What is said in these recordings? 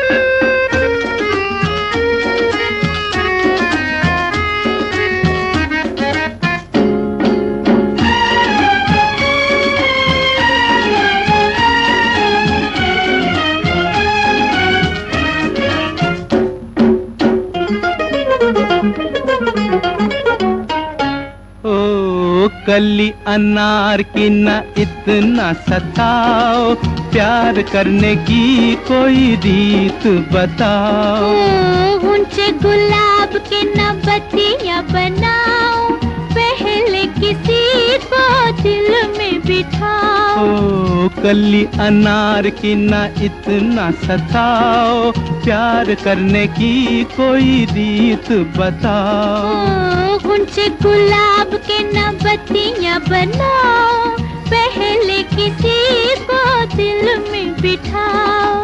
कली अनार की न इतना सताओ, प्यार करने की कोई रीत बताओ। ऊंचे गुलाब के न बत्तियां बनाओ, पहले किसी को दिल में बिठाओ। कली अनार की न इतना सताओ, प्यार करने की कोई रीत बताओ। ऊंचे गुलाब के न बत्तियां बनाओ, पहले किसी को दिल में बिठाओ।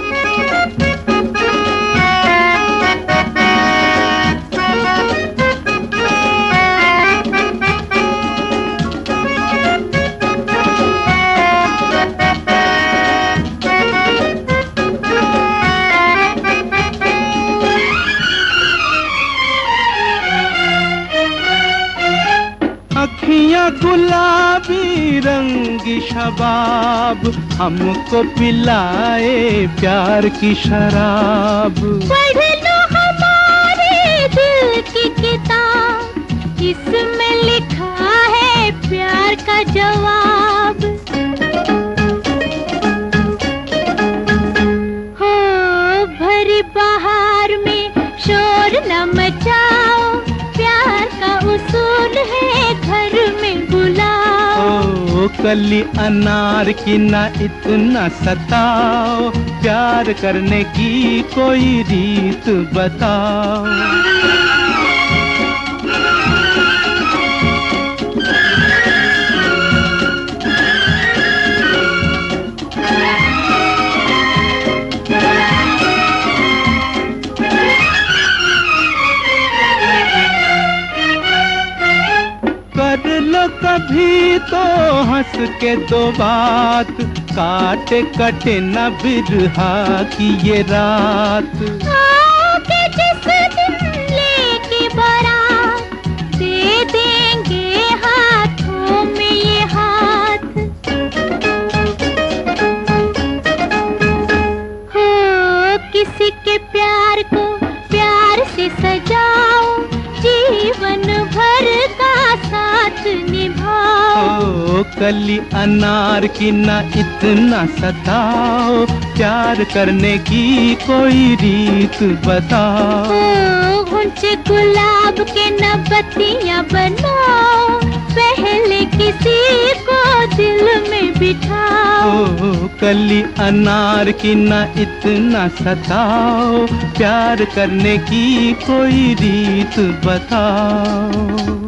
अखियाँ गुलाबी रंगी शबाब, हमको पिलाए प्यार की शराब। पढ़ लो हमारे दिल की किताब, इसमें लिखा है प्यार का जवाब। हो भरी बहार में शोर न मचाओ, प्यार का उसूल है घर में बुलाओ। कली अनार की न इतना सताओ, प्यार करने की कोई रीत बताओ। कर लो कभी तो हंस के दो बात, काटे कटे न बिरहा की ये रात। आओगे जिस दिन लेके बारात, दे देंगे हाथों में ये हाथ। हो किसी के प्यार को प्यार से सजाओ, जीवन भर का साथ निभाओ। कली अनार की न इतना सताओ, प्यार करने की कोई रीत बताओ। ऊंचे गुलाब के न बत्तियां बनाओ, पहले किसी को दिल में बिठाओ। कली अनार की न इतना सताओ, प्यार करने की कोई रीत बताओ।